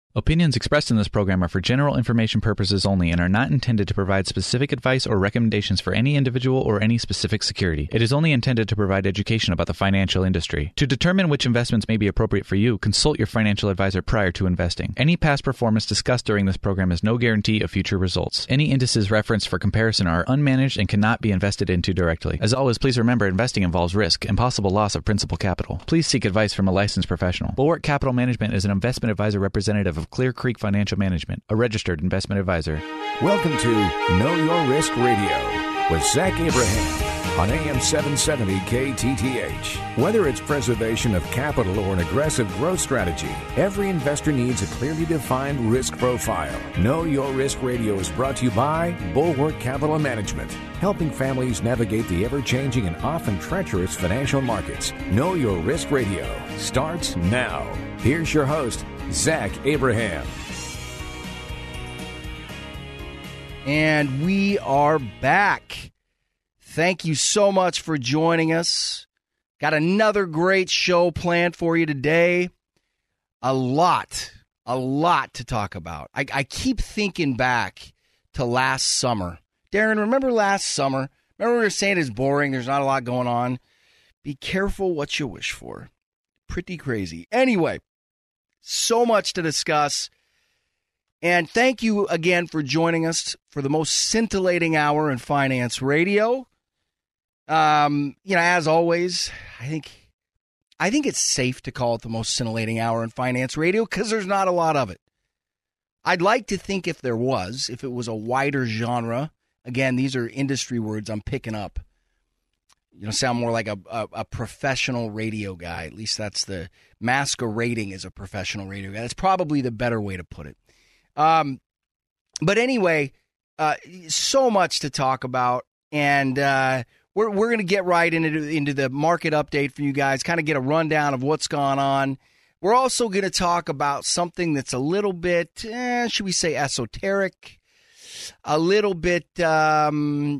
Opinions expressed in this program are for general information purposes only and are not intended to provide specific advice or recommendations for any individual or any specific security. It is only intended to provide education about the financial industry. To determine which investments may be appropriate for you, consult your financial advisor prior to investing. Any past performance discussed during this program is no guarantee of future results. Any indices referenced for comparison are unmanaged and cannot be invested into directly. As always, please remember investing involves risk and possible loss of principal capital. Please seek advice from a licensed professional. Bulwark Capital Management is an investment advisor representative of Clear Creek Financial Management, a registered investment advisor. Welcome to Know Your Risk Radio with Zach Abraham on AM 770 KTTH. Whether it's preservation of capital or an aggressive growth strategy, every investor needs a clearly defined risk profile. Know Your Risk Radio is brought to you by Bulwark Capital Management, helping families navigate the ever-changing and often treacherous financial markets. Know Your Risk Radio starts now. Here's your host, Zach Abraham. And we are back. Thank you so much for joining us. Got another great show planned for you today. A lot to talk about. I keep thinking back to last summer. Darren, remember last summer? Remember we were saying it's boring, there's not a lot going on? Be careful what you wish for. Pretty crazy. Anyway, so much to discuss. And thank you again for joining us for the most scintillating hour in finance radio. As always, I think it's safe to call it the most scintillating hour in finance radio because there's not a lot of it. I'd like to think if it was a wider genre, again, these are industry words I'm picking up, sound more like a professional radio guy. At least that's the masquerading as a professional radio guy. That's probably the better way to put it. But anyway, so much to talk about, and we're going to get right into the market update for you guys, kind of get a rundown of what's gone on. We're also going to talk about something that's a little bit, should we say esoteric, a little bit, not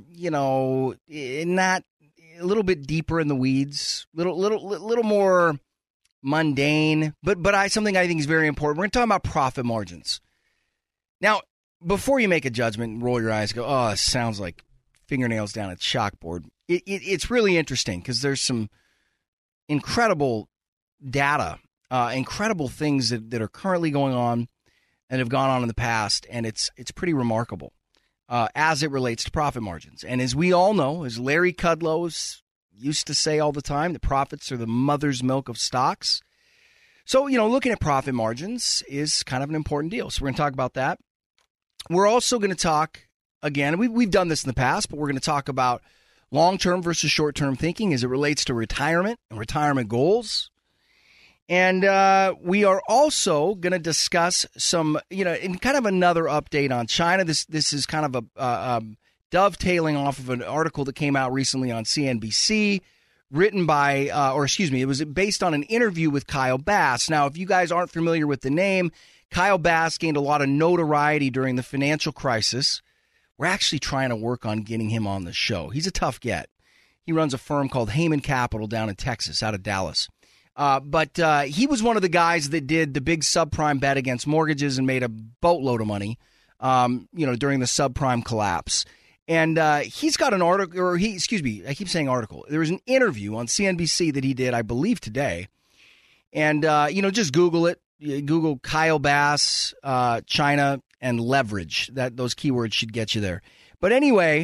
a little bit deeper in the weeds, little more mundane, but something I think is very important. We're going to talk about profit margins. Now, before you make a judgment and roll your eyes, go, oh, it sounds like fingernails down a chalkboard. It's really interesting because there's some incredible data, incredible things that are currently going on and have gone on in the past, and it's pretty remarkable as it relates to profit margins. And as we all know, as Larry Kudlow used to say all the time, the profits are the mother's milk of stocks. So, looking at profit margins is kind of an important deal. So we're going to talk about that. We're also going to talk, again, we've done this in the past, but we're going to talk about long-term versus short-term thinking as it relates to retirement and retirement goals. And we are also going to discuss some, in kind of another update on China. This is kind of a dovetailing off of an article that came out recently on CNBC, written by, it was based on an interview with Kyle Bass. Now, if you guys aren't familiar with the name, Kyle Bass gained a lot of notoriety during the financial crisis. We're actually trying to work on getting him on the show. He's a tough get. He runs a firm called Heyman Capital down in Texas, out of Dallas. But he was one of the guys that did the big subprime bet against mortgages and made a boatload of money, during the subprime collapse. And he's got an article, I keep saying article. There was an interview on CNBC that he did, I believe, today. And, just Google it. Google Kyle Bass, China, and leverage. Those keywords should get you there. But anyway,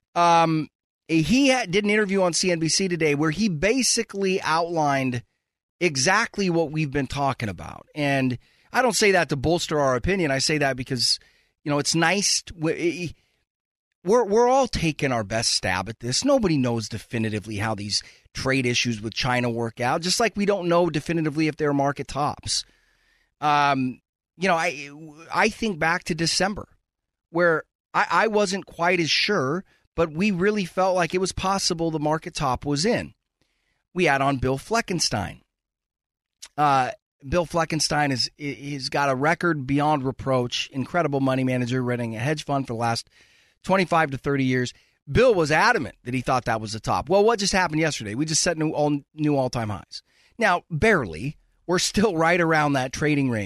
he did an interview on CNBC today where he basically outlined exactly what we've been talking about. And I don't say that to bolster our opinion. I say that because, it's nice. We're all taking our best stab at this. Nobody knows definitively how these trade issues with China work out, just like we don't know definitively if they're market tops. I think back to December where I wasn't quite as sure, but we really felt like it was possible the market top was in. We had on Bill Fleckenstein. Bill Fleckenstein he's got a record beyond reproach, incredible money manager running a hedge fund for the last 25 to 30 years. Bill was adamant that he thought that was the top. Well, what just happened yesterday? We just set new all-time highs. Now, barely. We're still right around that trading range,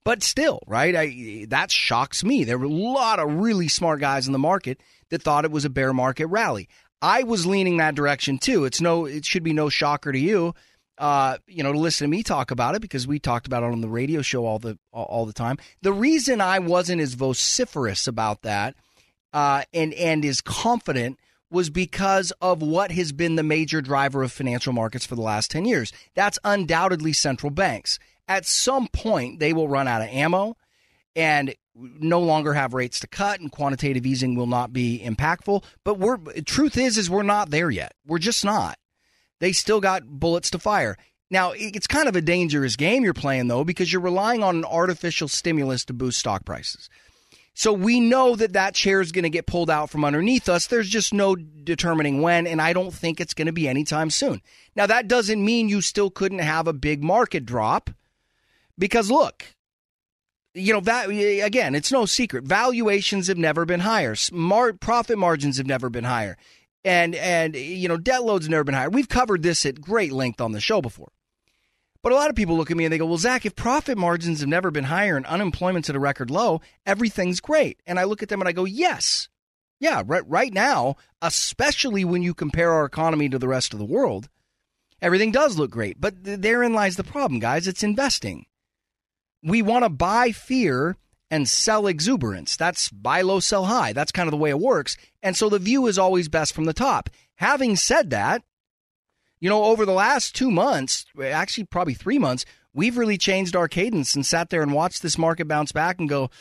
But still, right, that shocks me. There were a lot of really smart guys in the market that thought it was a bear market rally. I was leaning that direction too. It should be no shocker to you, to listen to me talk about it, because we talked about it on the radio show all the time. The reason I wasn't as vociferous about that and as confident was because of what has been the major driver of financial markets for the last 10 years. That's undoubtedly central banks. At some point, they will run out of ammo and no longer have rates to cut, and quantitative easing will not be impactful. But truth is we're not there yet. We're just not. They still got bullets to fire. Now, it's kind of a dangerous game you're playing, though, because you're relying on an artificial stimulus to boost stock prices. So we know that chair is going to get pulled out from underneath us. There's just no determining when, and I don't think it's going to be anytime soon. Now, that doesn't mean you still couldn't have a big market drop, because look, that again, it's no secret. Valuations have never been higher. Profit margins have never been higher. And debt loads have never been higher. We've covered this at great length on the show before. But a lot of people look at me and they go, well, Zach, if profit margins have never been higher and unemployment's at a record low, everything's great. And I look at them and I go, yes. Yeah, right now, especially when you compare our economy to the rest of the world, everything does look great. But therein lies the problem, guys. It's investing. We want to buy fear and sell exuberance. That's buy low, sell high. That's kind of the way it works. And so the view is always best from the top. Having said that, over the last 2 months, actually probably 3 months, we've really changed our cadence and sat there and watched this market bounce back and go,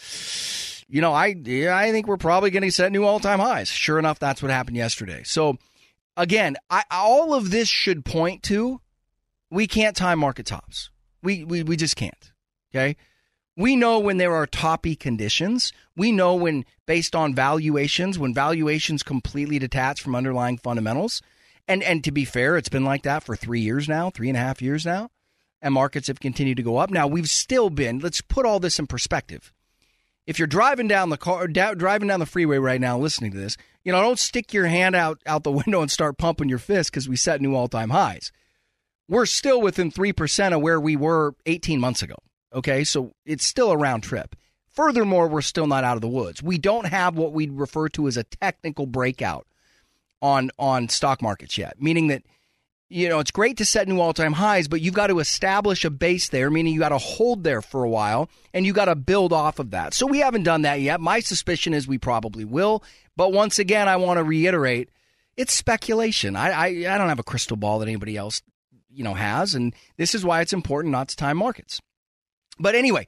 I think we're probably going to set new all-time highs. Sure enough, that's what happened yesterday. So again, all of this should point to we can't time market tops. We just can't. Okay. We know when there are toppy conditions. We know when, based on valuations, when valuations completely detach from underlying fundamentals. And to be fair, it's been like that for 3.5 years now, and markets have continued to go up. Now, we've still been, let's put all this in perspective. If you're driving down the freeway right now listening to this, don't stick your hand out the window and start pumping your fist because we set new all-time highs. We're still within 3% of where we were 18 months ago. Okay, so it's still a round trip. Furthermore, we're still not out of the woods. We don't have what we'd refer to as a technical breakout on stock markets yet, meaning that, it's great to set new all-time highs, but you've got to establish a base there, meaning you got to hold there for a while, and you got to build off of that. So we haven't done that yet. My suspicion is we probably will, but once again, I want to reiterate, it's speculation. I don't have a crystal ball that anybody else, has, and this is why it's important not to time markets. But anyway,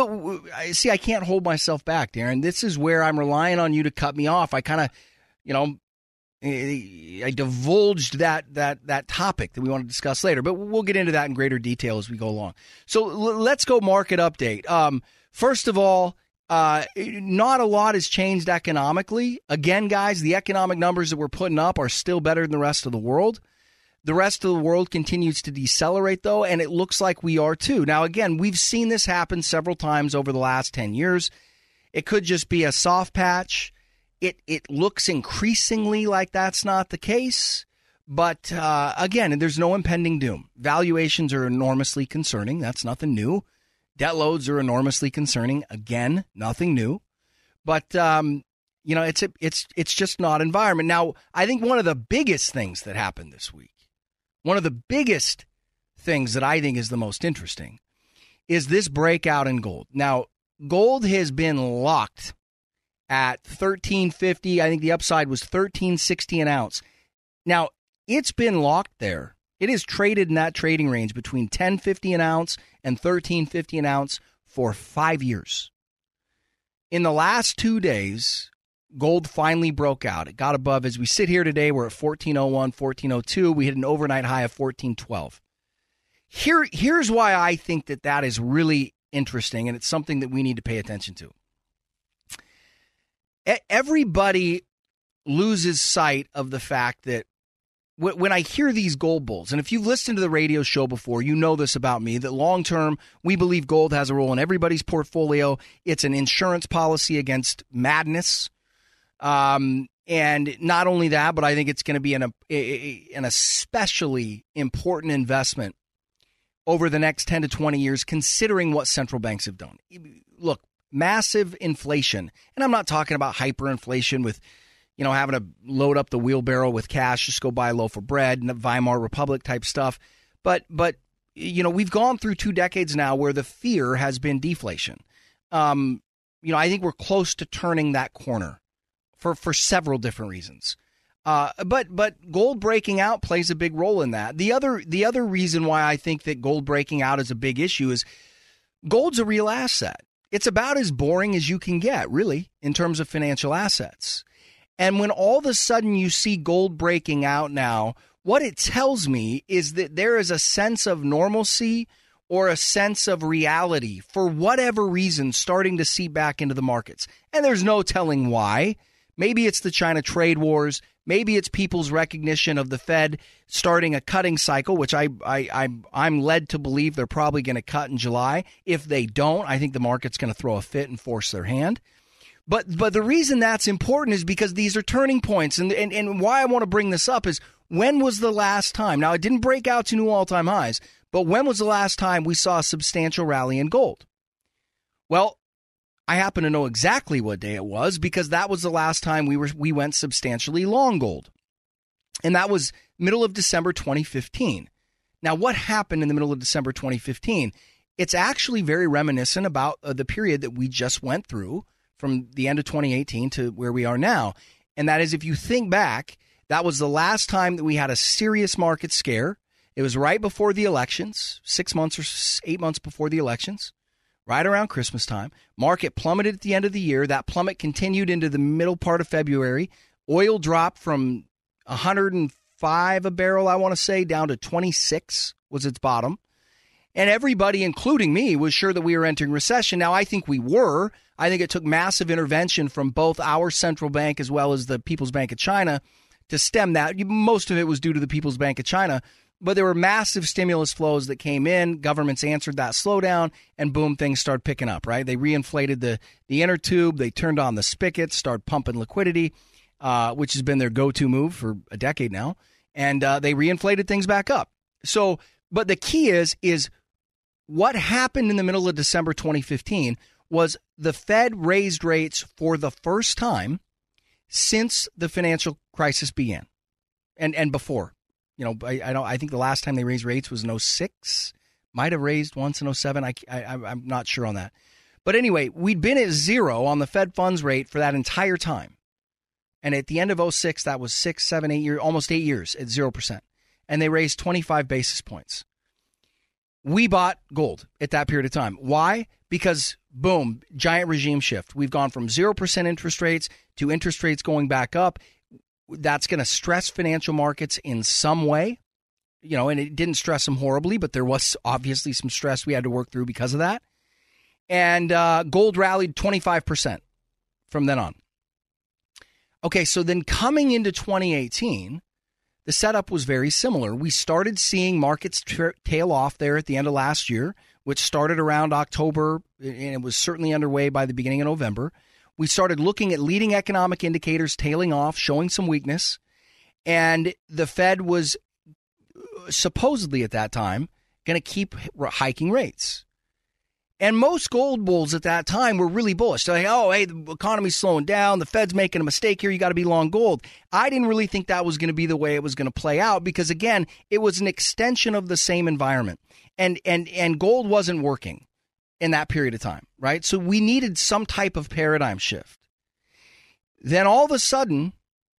I can't hold myself back, Darren. This is where I'm relying on you to cut me off. I kind of, I divulged that topic that we want to discuss later, but we'll get into that in greater detail as we go along. So let's go market update. First of all, not a lot has changed economically. Again, guys, the economic numbers that we're putting up are still better than the rest of the world. The rest of the world continues to decelerate, though, and it looks like we are too. Now, again, we've seen this happen several times over the last 10 years. It could just be a soft patch. It looks increasingly like that's not the case. But, again, there's no impending doom. Valuations are enormously concerning. That's nothing new. Debt loads are enormously concerning. Again, nothing new. But, it's just not environment. Now, I think one of the biggest things that happened this week, one of the biggest things that I think is the most interesting, is this breakout in gold. Now, gold has been locked at $1,350. I think the upside was $1,360 an ounce. Now, it's been locked there. It is traded in that trading range between $1,050 an ounce and $1,350 an ounce for 5 years. In the last 2 days, gold finally broke out. It got above, as we sit here today, we're at 1401, 1402. We hit an overnight high of 1412. Here's why I think that is really interesting, and it's something that we need to pay attention to. Everybody loses sight of the fact that when I hear these gold bulls, and if you've listened to the radio show before, you know this about me, that long term, we believe gold has a role in everybody's portfolio. It's an insurance policy against madness. And not only that, but I think it's going to be an especially important investment over the next 10 to 20 years, considering what central banks have done. Look, massive inflation. And I'm not talking about hyperinflation with, having to load up the wheelbarrow with cash, just go buy a loaf of bread, and Weimar Republic type stuff. But we've gone through 2 decades now where the fear has been deflation. I think we're close to turning that corner for several different reasons. But gold breaking out plays a big role in that. The other reason why I think that gold breaking out is a big issue is gold's a real asset. It's about as boring as you can get, really, in terms of financial assets. And when all of a sudden you see gold breaking out now, what it tells me is that there is a sense of normalcy or a sense of reality, for whatever reason, starting to seep back into the markets. And there's no telling why. Maybe it's the China trade wars. Maybe it's people's recognition of the Fed starting a cutting cycle, which I'm led to believe they're probably going to cut in July. If they don't, I think the market's going to throw a fit and force their hand. But the reason that's important is because these are turning points. And why I want to bring this up is, when was the last time? Now, it didn't break out to new all-time highs, but when was the last time we saw a substantial rally in gold? Well, I happen to know exactly what day it was, because that was the last time we went substantially long gold. And that was middle of December 2015. Now, what happened in the middle of December 2015? It's actually very reminiscent about the period that we just went through from the end of 2018 to where we are now. And that is, if you think back, that was the last time that we had a serious market scare. It was right before the elections, 6 months or 8 months before the elections, right around Christmas time. Market plummeted at the end of the year. That plummet continued into the middle part of February. Oil dropped from 105 a barrel, I want to say, down to 26 was its bottom. And everybody, including me, was sure that we were entering recession. Now, I think we were. I think it took massive intervention from both our central bank as well as the People's Bank of China to stem that. Most of it was due to the People's Bank of China. But there were massive stimulus flows that came in. Governments answered that slowdown, and boom, things started picking up, right? They reinflated the inner tube. They turned on the spigots, started pumping liquidity, which has been their go-to move for a decade now. And they reinflated things back up. So, but the key is what happened in the middle of December 2015 was the Fed raised rates for the first time since the financial crisis began, and before. I think the last time they raised rates was in 2006. Might have raised once in 2007. I'm not sure on that. But anyway, we'd been at zero on the Fed funds rate for that entire time. And at the end of 2006, that was 6, 7, 8 years, almost 8 years at 0%. And they raised 25 basis points. We bought gold at that period of time. Why? Because, boom, giant regime shift. We've gone from 0% interest rates to interest rates going back up. That's going to stress financial markets in some way, and it didn't stress them horribly, but there was obviously some stress we had to work through because of that. And gold rallied 25% from then on. Okay, so then coming into 2018, the setup was very similar. We started seeing markets tail off there at the end of last year, which started around October, and it was certainly underway by the beginning of November. We started looking at leading economic indicators tailing off, showing some weakness, and the Fed was supposedly at that time going to keep hiking rates. And most gold bulls at that time were really bullish. They're like, hey, the economy's slowing down. The Fed's making a mistake here. You got to be long gold. I didn't really think that was going to be the way it was going to play out because, again, it was an extension of the same environment. And gold wasn't working in that period of time, right? So we needed some type of paradigm shift. Then all of a sudden,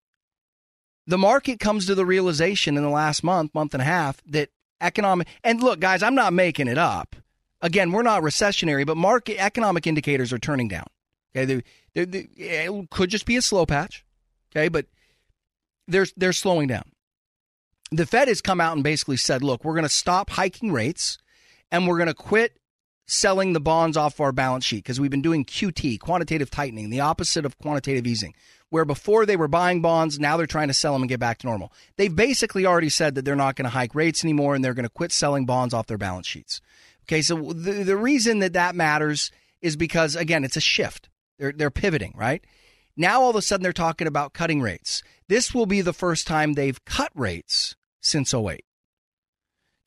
the market comes to the realization in the last month and a half that economic – and look, guys, I'm not making it up. Again, we're not recessionary, but economic indicators are turning down. Okay, it could just be a slow patch. Okay, but they're slowing down. The Fed has come out and basically said, "Look, we're going to stop hiking rates, and we're going to quit selling the bonds off our balance sheet because we've been doing QT, quantitative tightening, the opposite of quantitative easing, where before they were buying bonds, now they're trying to sell them and get back to normal. They've basically already said that they're not going to hike rates anymore, and they're going to quit selling bonds off their balance sheets." Okay, so the reason that matters is because, again, it's a shift. They're pivoting, right? Now, all of a sudden, they're talking about cutting rates. This will be the first time they've cut rates since 2008.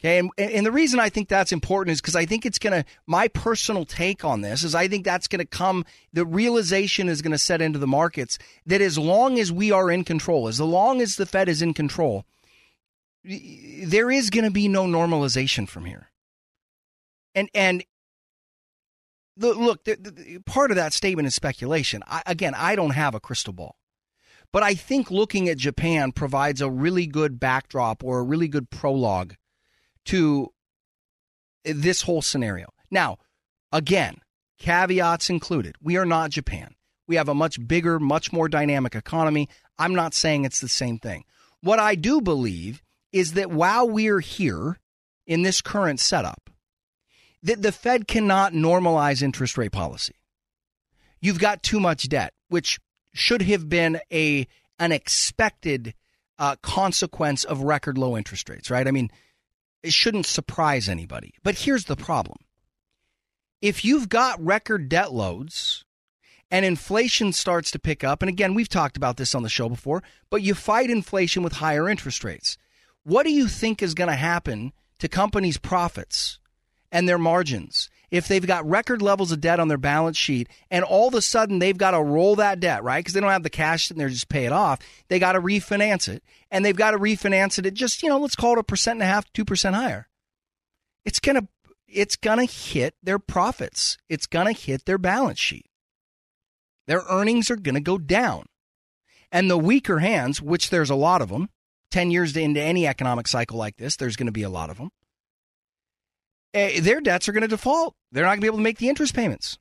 Okay, and the reason I think that's important is because I think it's going to, my personal take on this is I think that's going to come, the realization is going to set into the markets that as long as we are in control, as long as the Fed is in control, there is going to be no normalization from here. And look, part of that statement is speculation. I don't have a crystal ball. But I think looking at Japan provides a really good backdrop or a really good prologue to this whole scenario. Now, again, caveats included. We are not Japan. We have a much bigger, much more dynamic economy. I'm not saying it's the same thing. What I do believe is that while we're here in this current setup, that the Fed cannot normalize interest rate policy. You've got too much debt, which should have been an expected consequence of record low interest rates, right? I mean, it shouldn't surprise anybody. But here's the problem. If you've got record debt loads and inflation starts to pick up, and again, we've talked about this on the show before, but you fight inflation with higher interest rates, what do you think is going to happen to companies' profits and their margins if they've got record levels of debt on their balance sheet and all of a sudden they've got to roll that debt, right? Because they don't have the cash and they're just pay it off. They got to refinance it, and they've got to refinance it at just, let's call it 1.5%, 2% higher. It's gonna hit their profits. It's gonna hit their balance sheet. Their earnings are gonna go down, and the weaker hands, which there's a lot of them, 10 years into any economic cycle like this, there's going to be a lot of them. Their debts are going to default. They're not going to be able to make the interest payments.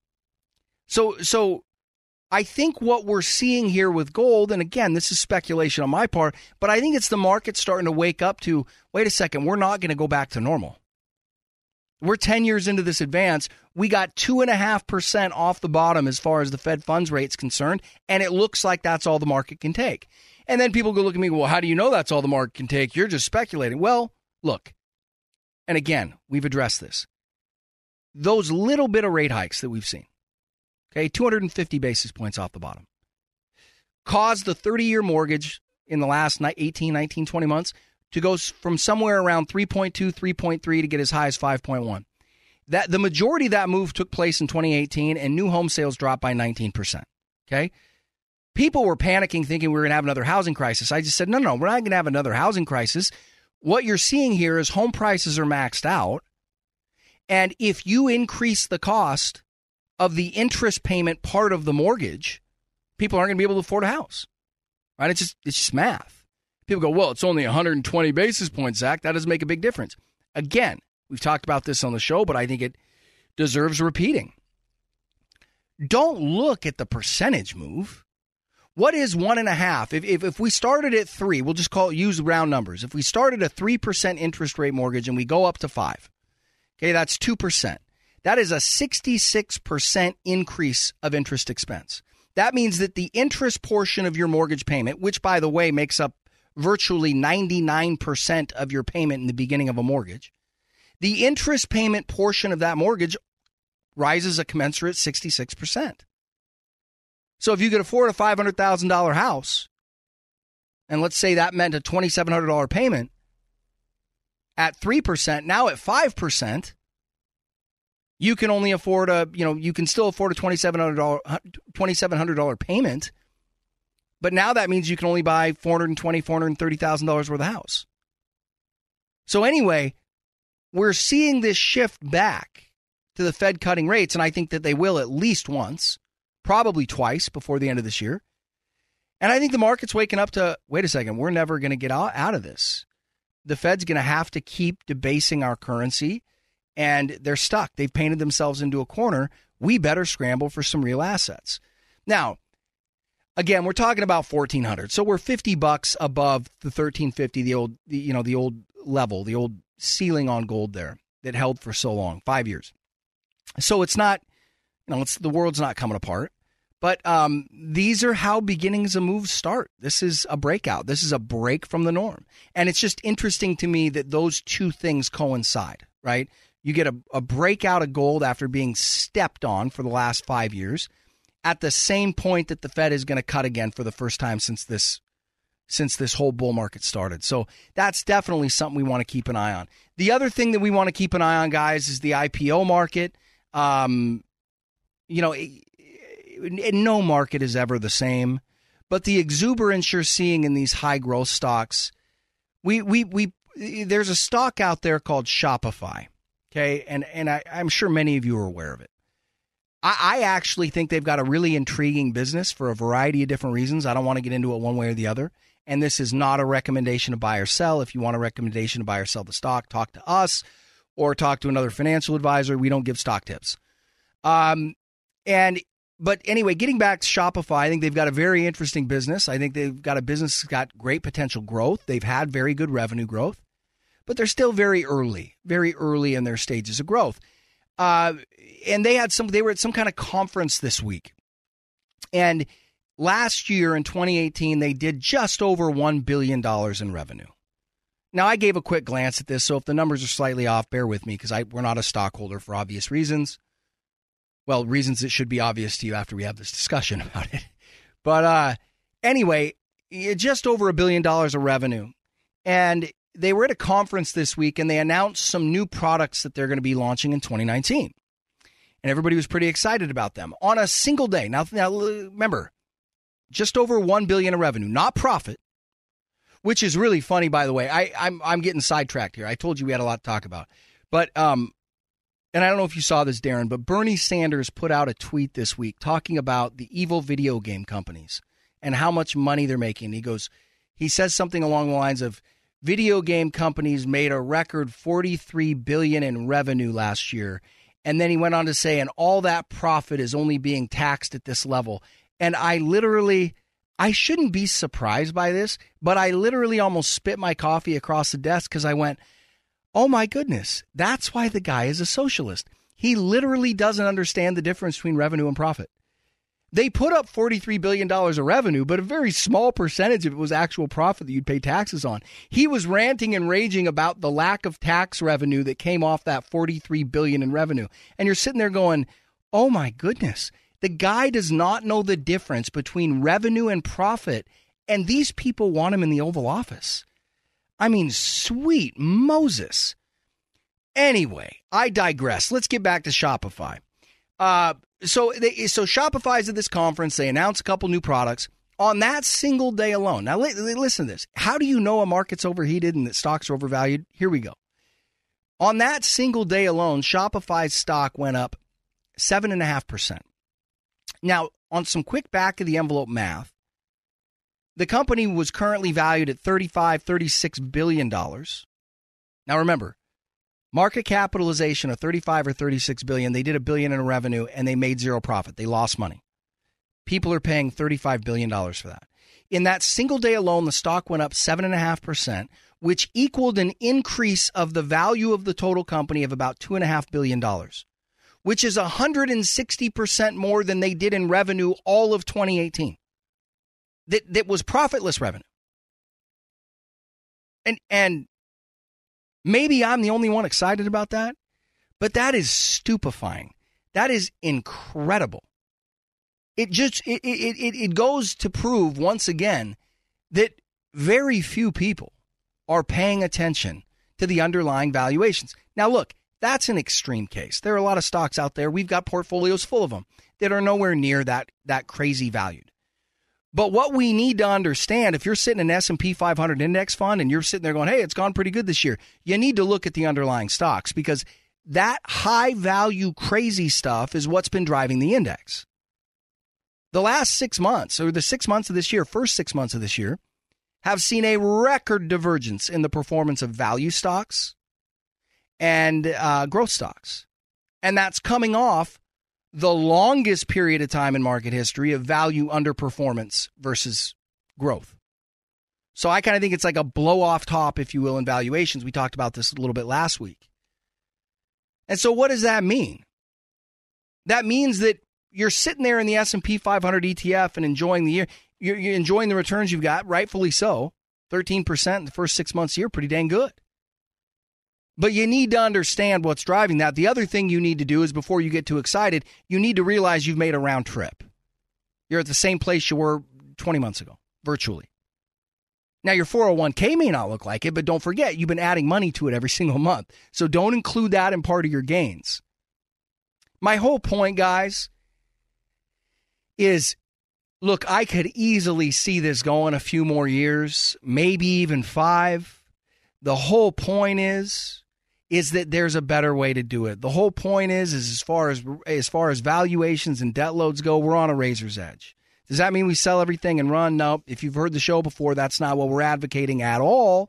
So I think what we're seeing here with gold, and again, this is speculation on my part, but I think it's the market starting to wake up to, wait a second, we're not going to go back to normal. We're 10 years into this advance. We got 2.5% off the bottom as far as the Fed funds rate is concerned, and it looks like that's all the market can take. And then people go look at me, well, how do you know that's all the market can take? You're just speculating. Well, look, and again, we've addressed this. Those little bit of rate hikes that we've seen, okay, 250 basis points off the bottom, caused the 30-year mortgage in the last 18, 19, 20 months to go from somewhere around 3.2, 3.3 to get as high as 5.1. That the majority of that move took place in 2018, and new home sales dropped by 19%, okay? People were panicking, thinking we were going to have another housing crisis. I just said, no, we're not going to have another housing crisis. What you're seeing here is home prices are maxed out. And if you increase the cost of the interest payment part of the mortgage, people aren't going to be able to afford a house, right? It's just math. People go, well, it's only 120 basis points, Zach. That doesn't make a big difference. Again, we've talked about this on the show, but I think it deserves repeating. Don't look at the percentage move. What is 1.5? If we started at 3, we'll just use round numbers. If we started a 3% interest rate mortgage and we go up to 5, okay, that's 2%. That is a 66% increase of interest expense. That means that the interest portion of your mortgage payment, which, by the way, makes up virtually 99% of your payment in the beginning of a mortgage, the interest payment portion of that mortgage rises a commensurate 66%. So if you could afford a $500,000 house, and let's say that meant a $2,700 payment at 3%, now at 5%, you can only afford you can still afford a $2,700 payment, but now that means you can only buy $420,000, $430,000 worth of house. So anyway, we're seeing this shift back to the Fed cutting rates, and I think that they will at least once, probably twice before the end of this year. And I think the market's waking up to, wait a second, we're never going to get out of this. The Fed's going to have to keep debasing our currency, and they're stuck. They've painted themselves into a corner. We better scramble for some real assets. Now, again, we're talking about 1,400. So we're $50 above the 1,350, the old level, the old ceiling on gold there that held for so long, 5 years. So it's not, the world's not coming apart. But these are how beginnings of moves start. This is a breakout. This is a break from the norm. And it's just interesting to me that those two things coincide, right? You get a breakout of gold after being stepped on for the last 5 years at the same point that the Fed is going to cut again for the first time since this since this whole bull market started. So that's definitely something we want to keep an eye on. The other thing that we want to keep an eye on, guys, is the IPO market. No market is ever the same, but the exuberance you're seeing in these high growth stocks, there's a stock out there called Shopify. Okay. And I'm sure many of you are aware of it. I actually think they've got a really intriguing business for a variety of different reasons. I don't want to get into it one way or the other. And this is not a recommendation to buy or sell. If you want a recommendation to buy or sell the stock, talk to us or talk to another financial advisor. We don't give stock tips. But anyway, getting back to Shopify, I think they've got a very interesting business. I think they've got a business that's got great potential growth. They've had very good revenue growth, but they're still very early in their stages of growth. And they were at some kind of conference this week. And last year in 2018, they did just over $1 billion in revenue. Now, I gave a quick glance at this, so if the numbers are slightly off, bear with me because we're not a stockholder for obvious reasons. Well, reasons that should be obvious to you after we have this discussion about it. But anyway, just over $1 billion of revenue. And they were at a conference this week, and they announced some new products that they're going to be launching in 2019. And everybody was pretty excited about them on a single day. Now remember, just over $1 billion in revenue, not profit, which is really funny, by the way. I'm getting sidetracked here. I told you we had a lot to talk about. But and I don't know if you saw this, Darren, but Bernie Sanders put out a tweet this week talking about the evil video game companies and how much money they're making. He says something along the lines of, video game companies made a record $43 billion in revenue last year. And then he went on to say, and all that profit is only being taxed at this level. And I shouldn't be surprised by this, but I literally almost spit my coffee across the desk because I went, oh my goodness, that's why the guy is a socialist. He literally doesn't understand the difference between revenue and profit. They put up $43 billion of revenue, but a very small percentage of it was actual profit that you'd pay taxes on. He was ranting and raging about the lack of tax revenue that came off that $43 billion in revenue. And you're sitting there going, oh my goodness, the guy does not know the difference between revenue and profit, and these people want him in the Oval Office. I mean, sweet Moses. Anyway, I digress. Let's get back to Shopify. So Shopify's at this conference. They announced a couple new products on that single day alone. Now, listen to this. How do you know a market's overheated and that stocks are overvalued? Here we go. On that single day alone, Shopify's stock went up 7.5%. Now, on some quick back-of-the-envelope math, the company was currently valued at $36 billion. Now, remember, market capitalization of 35 or 36 billion. They did $1 billion in revenue and they made zero profit. They lost money. People are paying $35 billion for that. In that single day alone, the stock went up 7.5%, which equaled an increase of the value of the total company of about $2.5 billion, which is 160% more than they did in revenue all of 2018. That was profitless revenue. And maybe I'm the only one excited about that, but that is stupefying. That is incredible. It goes to prove once again that very few people are paying attention to the underlying valuations. Now, look, that's an extreme case. There are a lot of stocks out there. We've got portfolios full of them that are nowhere near that crazy valued. But what we need to understand, if you're sitting in an S&P 500 index fund and you're sitting there going, hey, it's gone pretty good this year, you need to look at the underlying stocks because that high value crazy stuff is what's been driving the index. The last 6 months, or the 6 months of this year, first 6 months of this year, have seen a record divergence in the performance of value stocks and growth stocks. And that's coming off the longest period of time in market history of value underperformance versus growth. So I kind of think it's like a blow off top, if you will, in valuations. We talked about this a little bit last week. And so what does that mean? That means that you're sitting there in the S&P 500 ETF and enjoying the year. You're enjoying the returns you've got, rightfully so. 13% in the first 6 months of the year, pretty dang good. But you need to understand what's driving that. The other thing you need to do is before you get too excited, you need to realize you've made a round trip. You're at the same place you were 20 months ago, virtually. Now, your 401k may not look like it, but don't forget, you've been adding money to it every single month. So don't include that in part of your gains. My whole point, guys, is, look, I could easily see this going a few more years, maybe even 5. The whole point is that there's a better way to do it. The whole point is as far as valuations and debt loads go, we're on a razor's edge. Does that mean we sell everything and run? No. If you've heard the show before, that's not what we're advocating at all.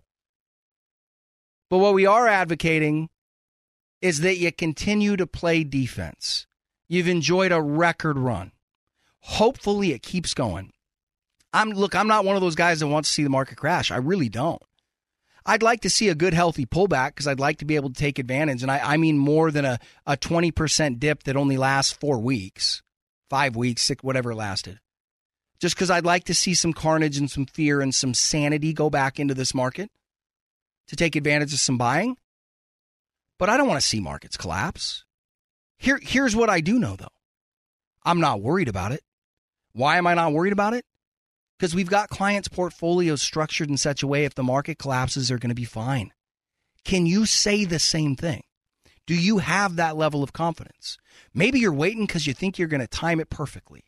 But what we are advocating is that you continue to play defense. You've enjoyed a record run. Hopefully it keeps going. I'm not one of those guys that wants to see the market crash. I really don't. I'd like to see a good, healthy pullback because I'd like to be able to take advantage. And I mean more than a 20% dip that only lasts 4 weeks, 5 weeks, 6, whatever it lasted. Just because I'd like to see some carnage and some fear and some sanity go back into this market to take advantage of some buying. But I don't want to see markets collapse. Here's what I do know, though. I'm not worried about it. Why am I not worried about it? Because we've got clients' portfolios structured in such a way if the market collapses, they're going to be fine. Can you say the same thing? Do you have that level of confidence? Maybe you're waiting because you think you're going to time it perfectly.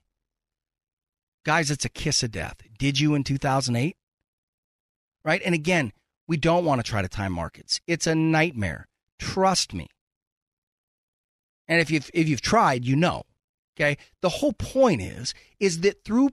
Guys, it's a kiss of death. Did you in 2008? Right? And again, we don't want to try to time markets. It's a nightmare. Trust me. And if you've tried, you know. Okay? The whole point is that through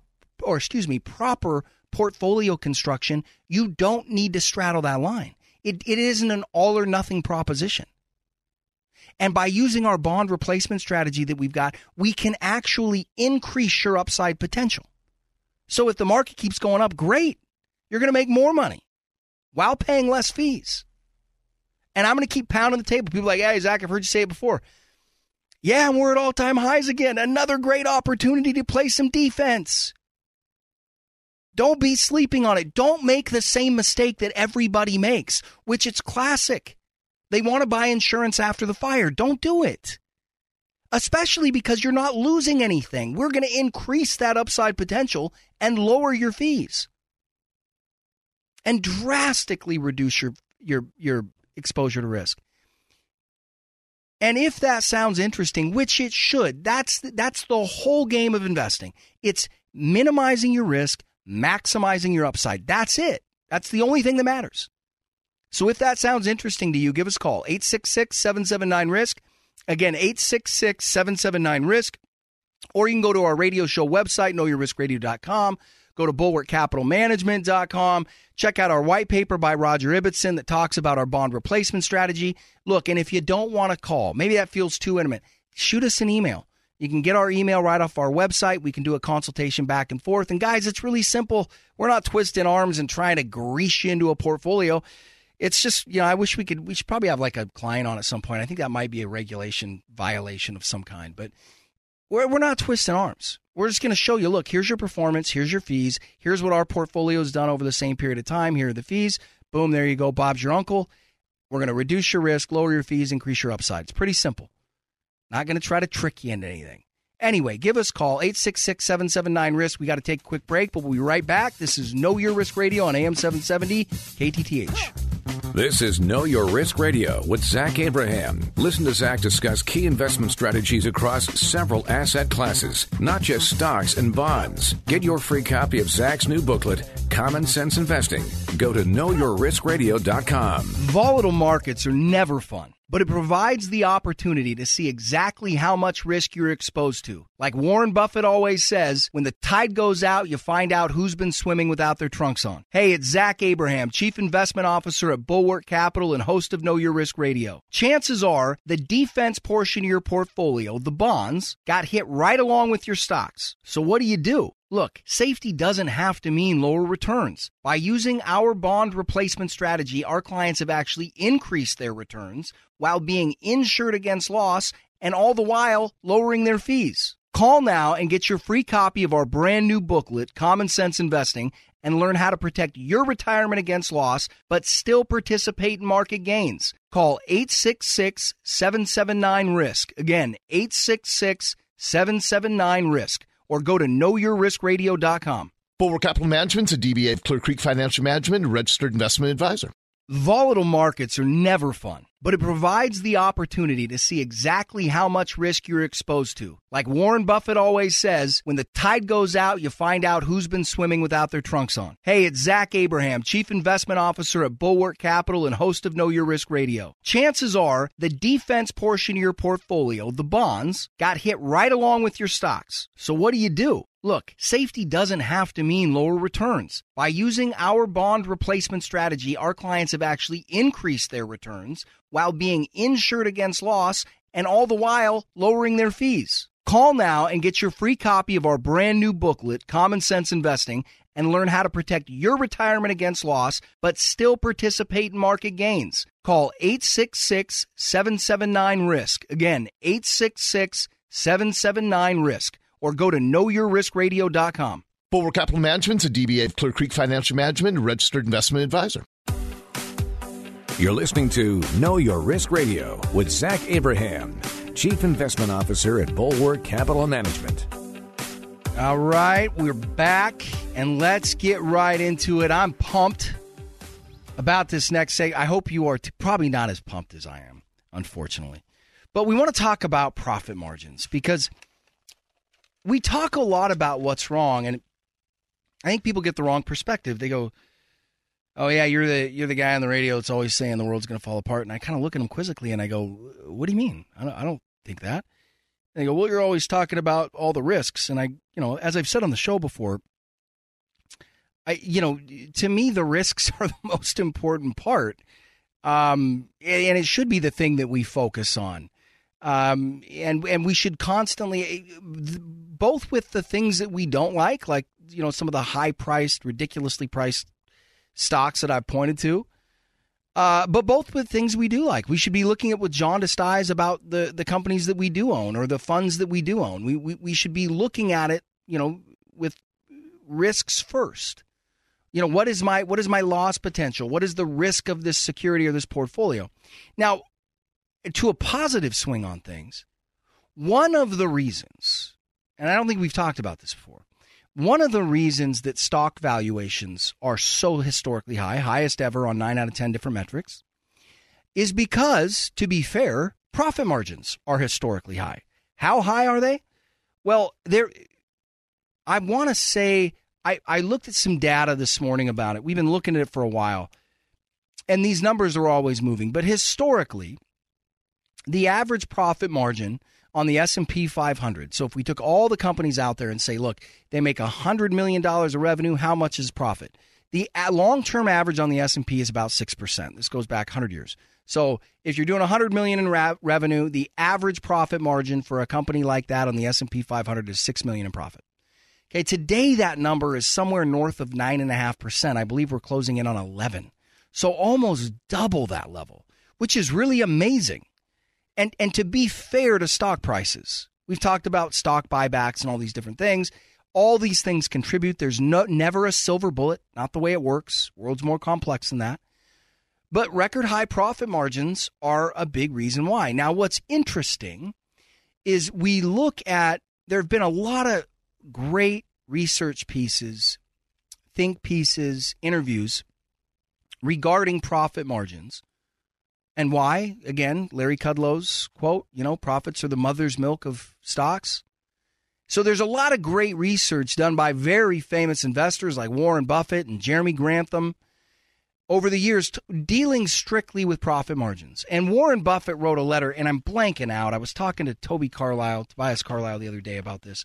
proper portfolio construction, you don't need to straddle that line. It isn't an all or nothing proposition. And by using our bond replacement strategy that we've got, we can actually increase your upside potential. So if the market keeps going up, great. You're going to make more money while paying less fees. And I'm going to keep pounding the table. People are like, hey, Zach, I've heard you say it before. Yeah, and we're at all-time highs again. Another great opportunity to play some defense. Don't be sleeping on it. Don't make the same mistake that everybody makes, which it's classic. They want to buy insurance after the fire. Don't do it. Especially because you're not losing anything. We're going to increase that upside potential and lower your fees. And drastically reduce your exposure to risk. And if that sounds interesting, which it should, that's the whole game of investing. It's minimizing your risk, maximizing your upside. That's it. That's the only thing that matters. So if that sounds interesting to you, give us a call, 866-779-RISK. Again, 866-779-RISK. Or you can go to our radio show website, knowyourriskradio.com. Go to bulwarkcapitalmanagement.com. Check out our white paper by Roger Ibbotson that talks about our bond replacement strategy. Look, and if you don't want to call, maybe that feels too intimate, shoot us an email. You can get our email right off our website. We can do a consultation back and forth. And guys, it's really simple. We're not twisting arms and trying to grease you into a portfolio. It's just, I wish we should probably have like a client on at some point. I think that might be a regulation violation of some kind, but we're not twisting arms. We're just going to show you, look, here's your performance, here's your fees, here's what our portfolio has done over the same period of time, here are the fees. Boom, there you go, Bob's your uncle. We're going to reduce your risk, lower your fees, increase your upside. It's pretty simple. Not going to try to trick you into anything. Anyway, give us a call, 866-779-RISK. We got to take a quick break, but we'll be right back. This is Know Your Risk Radio on AM 770 KTTH. This is Know Your Risk Radio with Zach Abraham. Listen to Zach discuss key investment strategies across several asset classes, not just stocks and bonds. Get your free copy of Zach's new booklet, Common Sense Investing. Go to knowyourriskradio.com. Volatile markets are never fun, but it provides the opportunity to see exactly how much risk you're exposed to. Like Warren Buffett always says, when the tide goes out, you find out who's been swimming without their trunks on. Hey, it's Zach Abraham, Chief Investment Officer at Bulwark Capital and host of Know Your Risk Radio. Chances are the defense portion of your portfolio, the bonds, got hit right along with your stocks. So what do? Look, safety doesn't have to mean lower returns. By using our bond replacement strategy, our clients have actually increased their returns while being insured against loss and all the while lowering their fees. Call now and get your free copy of our brand new booklet, Common Sense Investing, and learn how to protect your retirement against loss but still participate in market gains. Call 866-779-RISK. Again, 866-779-RISK. Or go to knowyourriskradio.com. Bulwark Capital Management's a DBA of Clear Creek Financial Management, a registered investment advisor. Volatile markets are never fun, but it provides the opportunity to see exactly how much risk you're exposed to. Like Warren Buffett always says, when the tide goes out, you find out who's been swimming without their trunks on. Hey, it's Zach Abraham, Chief Investment Officer at Bulwark Capital and host of Know Your Risk Radio. Chances are the defense portion of your portfolio, the bonds, got hit right along with your stocks. So what do? Look, safety doesn't have to mean lower returns. By using our bond replacement strategy, our clients have actually increased their returns while being insured against loss and all the while lowering their fees. Call now and get your free copy of our brand new booklet, Common Sense Investing, and learn how to protect your retirement against loss but still participate in market gains. Call 866-779-RISK. Again, 866-779-RISK. Or go to knowyourriskradio.com. Bulwark Capital Management's a DBA of Clear Creek Financial Management, a registered investment advisor. You're listening to Know Your Risk Radio with Zach Abraham, Chief Investment Officer at Bulwark Capital Management. All right, we're back, and let's get right into it. I'm pumped about this next segment. I hope you are probably not as pumped as I am, unfortunately. But we want to talk about profit margins because we talk a lot about what's wrong, and I think people get the wrong perspective. They go, "Oh yeah, you're the guy on the radio that's always saying the world's going to fall apart." And I kind of look at them quizzically, and I go, "What do you mean? I don't think that." And they go, "Well, you're always talking about all the risks." And I, as I've said on the show before, to me, the risks are the most important part, and it should be the thing that we focus on. And we should constantly, both with the things that we don't like some of the high-priced, ridiculously priced stocks that I've pointed to, but both with things we do like. We should be looking at what John jaundiced about the companies that we do own or the funds that we do own. We should be looking at it, with risks first. What is my loss potential? What is the risk of this security or this portfolio? Now, to a positive swing on things, one of the reasons, and I don't think we've talked about this before, one of the reasons that stock valuations are so historically high, highest ever on 9 out of 10 different metrics, is because, to be fair, profit margins are historically high. How high are they? Well, I want to say, I looked at some data this morning about it. We've been looking at it for a while, and these numbers are always moving. But historically, the average profit margin on the S&P 500. So if we took all the companies out there and say, look, they make $100 million of revenue, how much is profit? The long-term average on the S&P is about 6%. This goes back 100 years. So if you're doing $100 million in revenue, the average profit margin for a company like that on the S&P 500 is $6 million in profit. Okay, today that number is somewhere north of 9.5%. I believe we're closing in on 11. So almost double that level, which is really amazing. And to be fair to stock prices, we've talked about stock buybacks and all these different things. All these things contribute. There's never a silver bullet, not the way it works. The world's more complex than that. But record high profit margins are a big reason why. Now, what's interesting is we look at, there have been a lot of great research pieces, think pieces, interviews regarding profit margins. And why? Again, Larry Kudlow's quote, profits are the mother's milk of stocks. So there's a lot of great research done by very famous investors like Warren Buffett and Jeremy Grantham over the years dealing strictly with profit margins. And Warren Buffett wrote a letter, and I'm blanking out. I was talking to Tobias Carlyle the other day about this.